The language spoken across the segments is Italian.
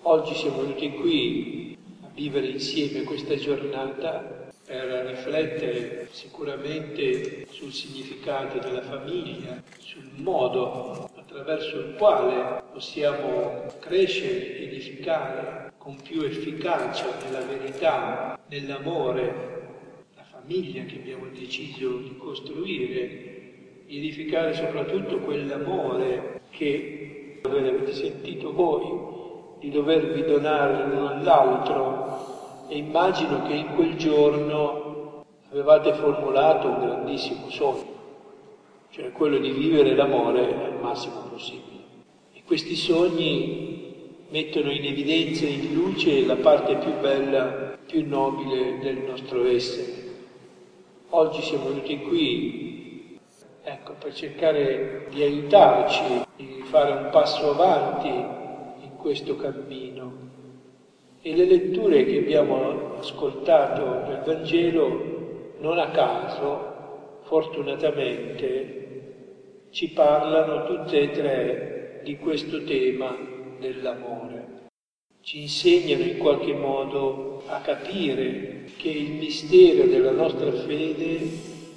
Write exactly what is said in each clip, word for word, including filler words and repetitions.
Oggi siamo venuti qui a vivere insieme questa giornata per riflettere sicuramente sul significato della famiglia, sul modo attraverso il quale possiamo crescere, edificare con più efficacia nella verità, nell'amore, la famiglia che abbiamo deciso di costruire, di edificare soprattutto quell'amore che avete sentito voi, di dovervi donare l'uno all'altro, e immagino che in quel giorno avevate formulato un grandissimo sogno, cioè quello di vivere l'amore al massimo possibile. E questi sogni mettono in evidenza e in luce la parte più bella, più nobile del nostro essere. Oggi siamo venuti qui, ecco, per cercare di aiutarci, di fare un passo avanti in questo cammino. E le letture che abbiamo ascoltato nel Vangelo, non a caso, fortunatamente, ci parlano tutte e tre di questo tema dell'amore. Ci insegnano in qualche modo a capire che il mistero della nostra fede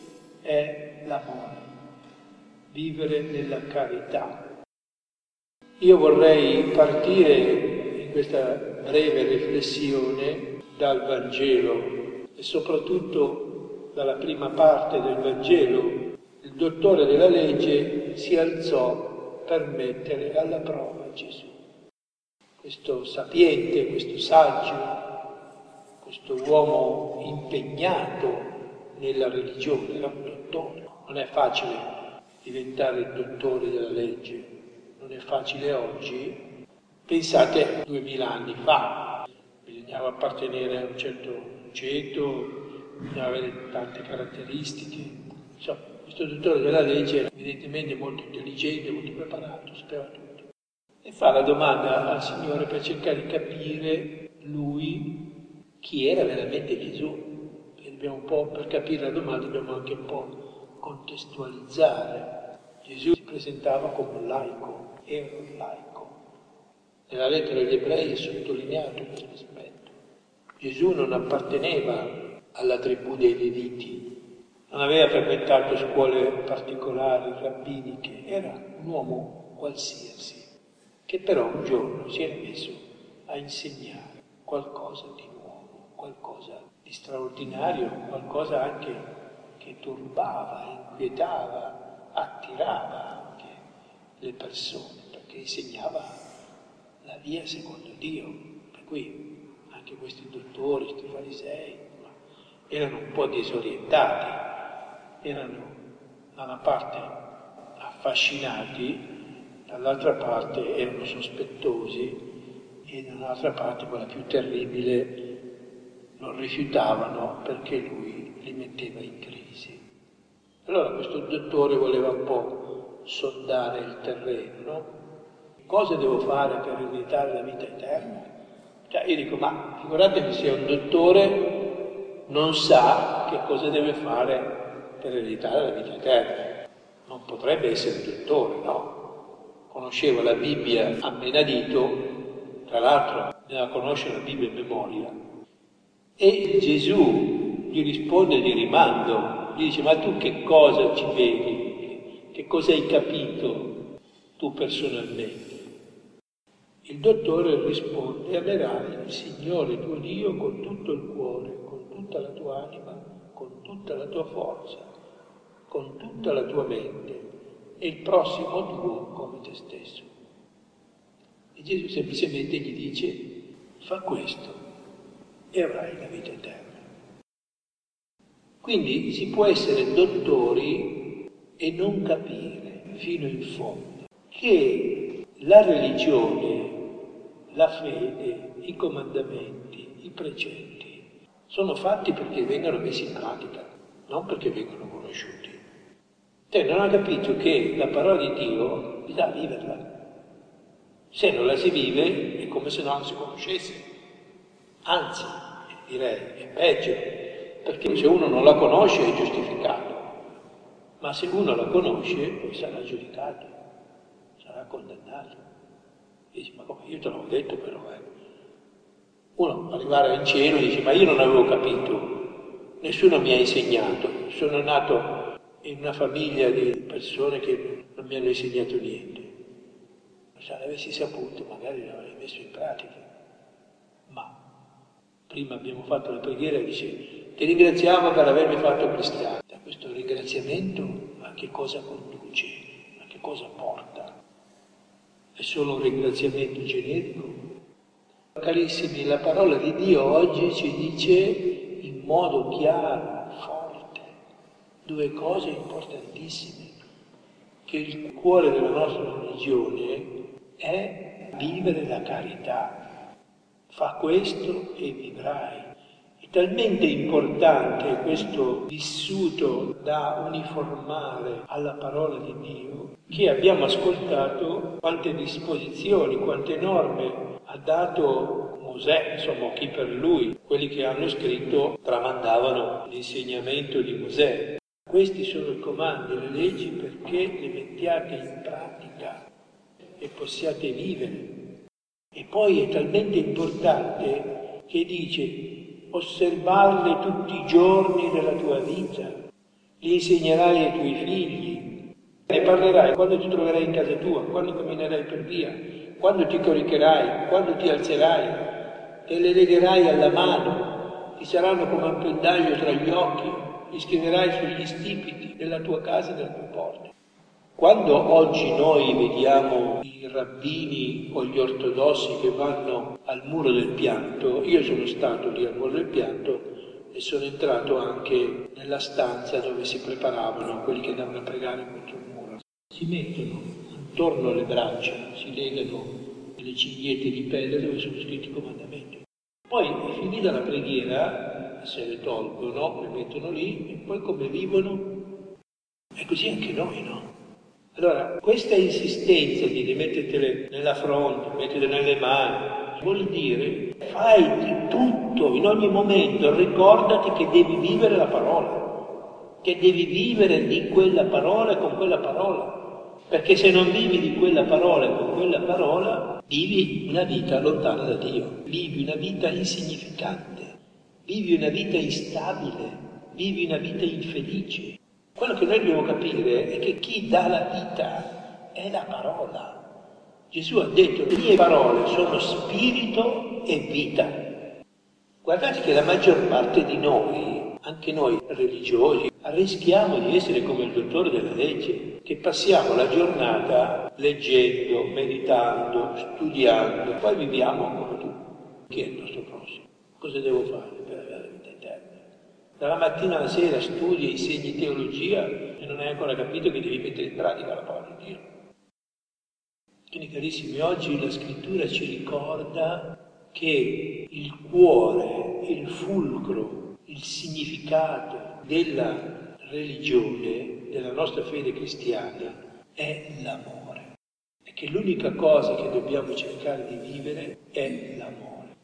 è l'amore, vivere nella carità. Io vorrei partire in questa breve riflessione dal Vangelo e soprattutto dalla prima parte del Vangelo. Il dottore della legge si alzò per mettere alla prova Gesù. Questo sapiente, questo saggio, questo uomo impegnato nella religione, era un dottore. Non è facile diventare il dottore della legge, non è facile oggi. Pensate, duemila anni fa, bisognava appartenere a un certo ceto, bisognava avere tante caratteristiche. Insomma, questo dottore della legge era evidentemente molto intelligente, molto preparato, sapeva tutto. E fa la domanda al Signore per cercare di capire lui chi era veramente Gesù. E dobbiamo un po', per capire la domanda, dobbiamo anche un po' contestualizzare. Gesù si presentava come un laico, era un laico. Nella lettera agli Ebrei è sottolineato questo aspetto. Gesù non apparteneva alla tribù dei Leviti, non aveva frequentato scuole particolari, rabbiniche, era un uomo qualsiasi, che però un giorno si era messo a insegnare qualcosa di nuovo, qualcosa di straordinario, qualcosa anche che turbava, inquietava, attirava anche le persone, perché insegnava la via secondo Dio. Per cui anche questi dottori, questi farisei, erano un po' disorientati, erano da una parte affascinati, dall'altra parte erano sospettosi e dall'altra parte, quella più terribile, lo rifiutavano perché lui li metteva in crisi. Allora questo dottore voleva un po' sondare il terreno, no? Cosa devo fare per ereditare la vita eterna? Cioè io dico, ma figuratevi se un dottore non sa che cosa deve fare per ereditare la vita eterna. Non potrebbe essere un dottore, no? Conosceva la Bibbia a menadito, tra l'altro doveva conoscere la Bibbia in memoria. E Gesù gli risponde di rimando, gli dice, ma tu che cosa ci vedi? Che cosa hai capito tu personalmente? Il dottore risponde, amerai il Signore tuo Dio con tutto il cuore, con tutta la tua anima, con tutta la tua forza, con tutta la tua mente e il prossimo tuo come te stesso. E Gesù semplicemente gli dice, fa questo e avrai la vita eterna. Quindi si può essere dottori e non capire fino in fondo che la religione, la fede, i comandamenti, i precetti sono fatti perché vengano messi in pratica, non perché vengono conosciuti. Te non hai capito che la parola di Dio bisogna viverla. Se non la si vive è come se non la si conoscesse. Anzi, direi, è peggio, perché se uno non la conosce è giustificato, ma se uno la conosce poi sarà giudicato, sarà condannato. Dici, ma come, io te l'ho detto però, eh. Uno arrivare in cielo dice: ma io non avevo capito, nessuno mi ha insegnato, sono nato in una famiglia di persone che non mi hanno insegnato niente. Se l'avessi saputo magari l'avrei messo in pratica. Ma prima abbiamo fatto la preghiera e dice: ti ringraziamo per avermi fatto cristiano. Da questo ringraziamento a che cosa conduce, a che cosa porta? È solo un ringraziamento generico? Carissimi, la parola di Dio oggi ci dice in modo chiaro, forte, due cose importantissime: che il cuore della nostra religione è vivere la carità. Fa questo e vivrai. È talmente importante questo vissuto da uniformare alla parola di Dio che abbiamo ascoltato quante disposizioni, quante norme ha dato Mosè, insomma chi per lui, quelli che hanno scritto tramandavano l'insegnamento di Mosè. Questi sono i comandi, le leggi, perché le mettiate in pratica e possiate vivere. E poi è talmente importante che dice: osservarle tutti i giorni della tua vita, li insegnerai ai tuoi figli, ne parlerai quando ti troverai in casa tua, quando camminerai per via, quando ti coricherai, quando ti alzerai, te le legherai alla mano, ti saranno come un pendaglio tra gli occhi, li scriverai sugli stipiti della tua casa e della tua porta. Quando oggi noi vediamo i rabbini o gli ortodossi che vanno al muro del pianto, io sono stato lì al muro del pianto e sono entrato anche nella stanza dove si preparavano quelli che andavano a pregare contro il muro. Si mettono attorno alle braccia, si legano delle cinghiette di pelle dove sono scritti i comandamenti. Poi, finita la preghiera, se le tolgono, le mettono lì, e poi come vivono? E così anche noi, no? Allora, questa insistenza di rimettetele nella fronte, mettetele nelle mani, vuol dire fai di tutto, in ogni momento, ricordati che devi vivere la parola, che devi vivere di quella parola e con quella parola, perché se non vivi di quella parola e con quella parola, vivi una vita lontana da Dio, vivi una vita insignificante, vivi una vita instabile, vivi una vita infelice. Quello che noi dobbiamo capire è che chi dà la vita è la parola. Gesù ha detto: le mie parole sono spirito e vita. Guardate che la maggior parte di noi, anche noi religiosi, rischiamo di essere come il dottore della legge, che passiamo la giornata leggendo, meditando, studiando, poi viviamo come tu. Chi è il nostro prossimo? Cosa devo fare per avere la vita eterna? Dalla mattina alla sera studi, insegni teologia e non hai ancora capito che devi mettere in pratica la parola di Dio. Quindi, carissimi, oggi la Scrittura ci ricorda che il cuore, il fulcro, il significato della religione, della nostra fede cristiana, è l'amore. E che l'unica cosa che dobbiamo cercare di vivere è l'amore.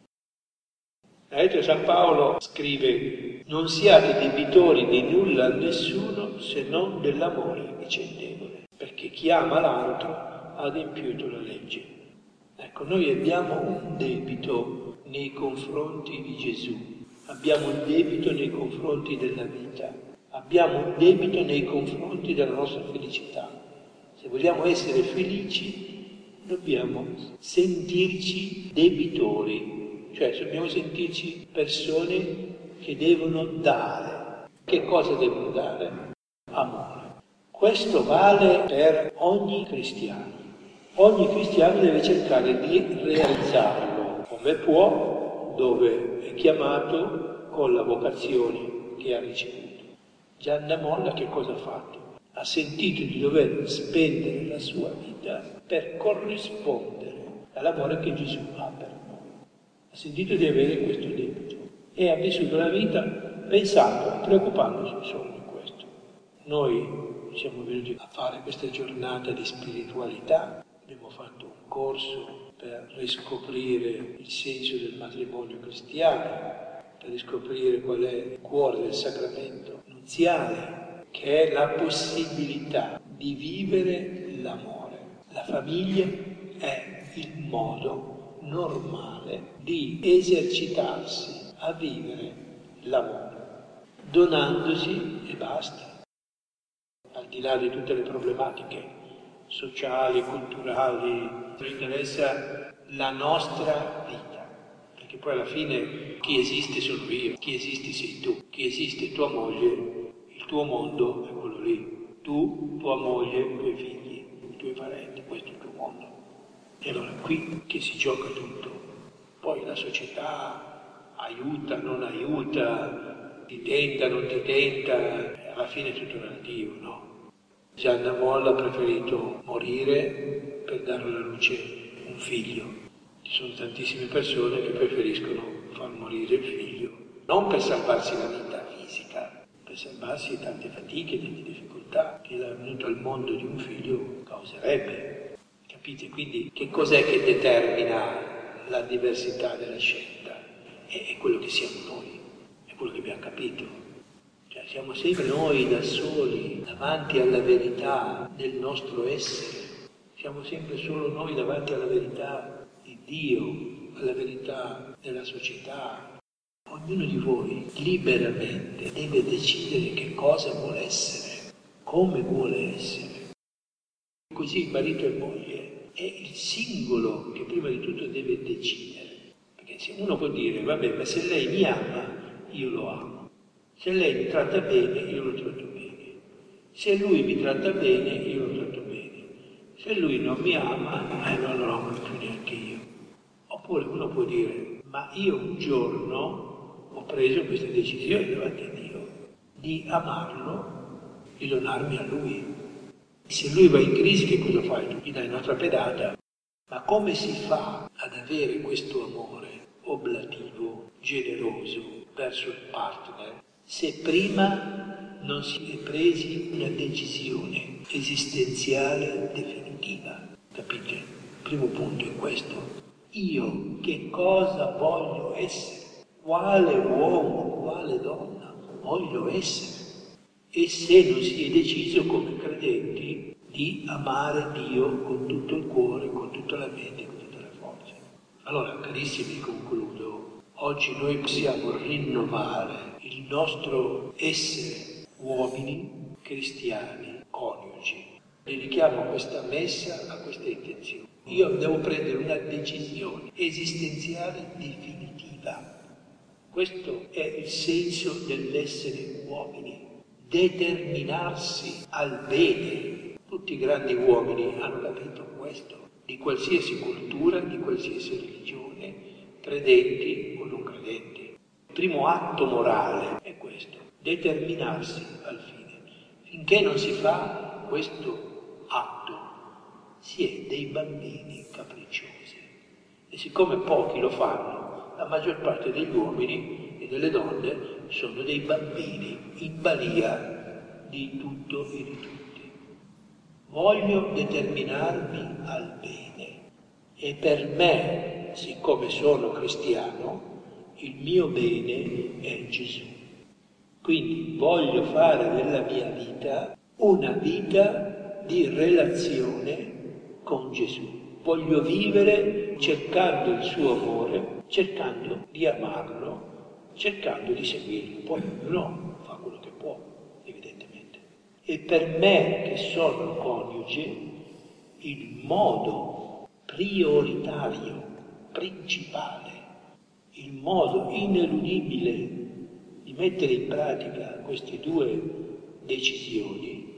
La lettera di San Paolo scrive: non siate debitori di nulla a nessuno se non dell'amore vicendevole, perché chi ama l'altro ha adempiuto la legge. Ecco, noi abbiamo un debito nei confronti di Gesù, abbiamo un debito nei confronti della vita, abbiamo un debito nei confronti della nostra felicità. Se vogliamo essere felici, dobbiamo sentirci debitori. Cioè dobbiamo sentirci persone che devono dare. Che cosa devono dare? Amore. Questo vale per ogni cristiano. Ogni cristiano deve cercare di realizzarlo come può, dove è chiamato, con la vocazione che ha ricevuto. Gianna Molla che cosa ha fatto? Ha sentito di dover spendere la sua vita per corrispondere all'amore che Gesù ha per noi. Ha sentito di avere questo debito e ha vissuto la vita pensando, preoccupandosi solo di questo. Noi siamo venuti a fare questa giornata di spiritualità, abbiamo fatto un corso per riscoprire il senso del matrimonio cristiano, per riscoprire qual è il cuore del sacramento nuziale, che è la possibilità di vivere l'amore. La famiglia è il modo normale di esercitarsi a vivere l'amore, donandosi e basta, al di là di tutte le problematiche sociali, culturali. Ci interessa la nostra vita, perché poi alla fine chi esiste sono io, chi esisti sei tu, chi esiste tua moglie, il tuo mondo è quello lì, tu, tua moglie, i tuoi figli, i tuoi parenti, questo è il tuo mondo. E allora è qui che si gioca tutto. Poi la società aiuta, non aiuta, ti tenta, non ti tenta, alla fine è tutto relativo, no? Gianna Molla ha preferito morire per dare alla luce un figlio. Ci sono tantissime persone che preferiscono far morire il figlio, non per salvarsi la vita fisica, per salvarsi tante fatiche, tante difficoltà che la venuta al mondo di un figlio causerebbe. Capite? Quindi che cos'è che determina la diversità della scelta? È quello che siamo noi, è quello che abbiamo capito. Cioè siamo sempre noi da soli davanti alla verità del nostro essere, siamo sempre solo noi davanti alla verità di Dio, alla verità della società. Ognuno di voi liberamente deve decidere che cosa vuole essere, come vuole essere. Così il marito e moglie è il singolo che prima di tutto deve decidere. Perché se uno può dire, vabbè, ma se lei mi ama, io lo amo. Se lei mi tratta bene, io lo tratto bene. Se lui mi tratta bene, io lo tratto bene. Se lui non mi ama, eh, non lo amo più neanche io. Oppure uno può dire, ma io un giorno ho preso questa decisione davanti a Dio di amarlo, di donarmi a lui. Se lui va in crisi, che cosa fai? Tu gli dai un'altra pedata. Ma come si fa ad avere questo amore oblativo, generoso verso il partner, se prima non si è presi una decisione esistenziale definitiva? Capite? Il primo punto è questo. Io che cosa voglio essere? Quale uomo, quale donna voglio essere? E se non si è deciso come credenti di amare Dio con tutto il cuore, con tutta la mente, con tutte le forze. Allora, carissimi, concludo. Oggi noi possiamo rinnovare il nostro essere uomini cristiani, coniugi. Dedichiamo questa messa a questa intenzione. Io devo prendere una decisione esistenziale definitiva. Questo è il senso dell'essere uomini. Determinarsi al bene. Tutti i grandi uomini hanno capito questo, di qualsiasi cultura, di qualsiasi religione, credenti o non credenti. Il primo atto morale è questo, determinarsi al fine. Finché non si fa questo atto, si è dei bambini capricciosi. E siccome pochi lo fanno, la maggior parte degli uomini e delle donne sono dei bambini in balia di tutto e di tutti. Voglio determinarmi al bene e per me, siccome sono cristiano, il mio bene è Gesù. Quindi voglio fare della mia vita una vita di relazione con Gesù. Voglio vivere cercando il suo amore, cercando di amarlo, cercando di seguirlo. Poi ognuno fa quello che può, evidentemente. E per me, che sono coniuge, il modo prioritario, principale, il modo ineludibile di mettere in pratica queste due decisioni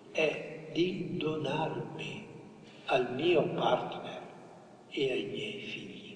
è di donarmi al mio partner e ai miei figli.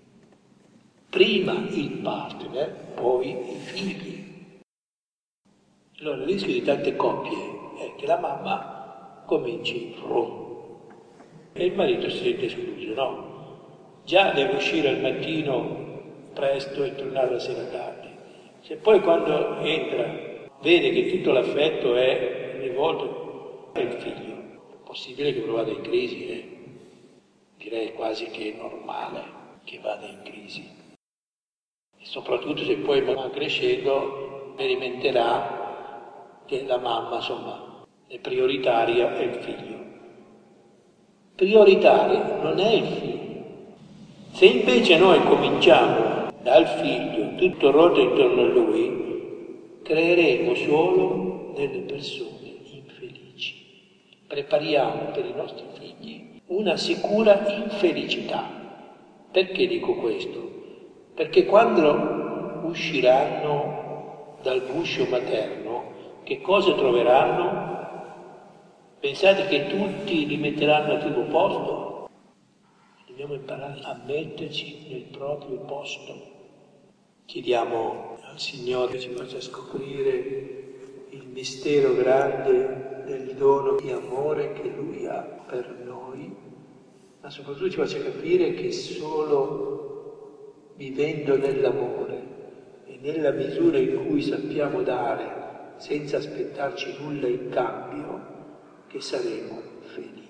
Prima il partner, poi i figli. Allora il rischio di tante coppie è che la mamma cominci rum e il marito si sente escluso, no? Già deve uscire al mattino presto e tornare la sera tardi. Se poi quando entra vede che tutto l'affetto è rivolto al figlio, è possibile che uno vada in crisi, eh? Direi quasi che è normale che vada in crisi. E soprattutto se poi va crescendo sperimenterà che la mamma, insomma, è prioritaria è il figlio. Prioritario non è il figlio, Se invece noi cominciamo dal figlio, tutto rotto intorno a lui, creeremo solo delle persone infelici. Prepariamo per i nostri figli una sicura infelicità. Perché dico questo? Perché quando usciranno dal guscio materno, che cosa troveranno? Pensate che tutti li metteranno al primo posto? Dobbiamo imparare a metterci nel proprio posto. Chiediamo al Signore che ci faccia scoprire il mistero grande del dono di amore che Lui ha per noi, ma soprattutto ci faccia capire che solo vivendo nell'amore e nella misura in cui sappiamo dare, senza aspettarci nulla in cambio, che saremo felici.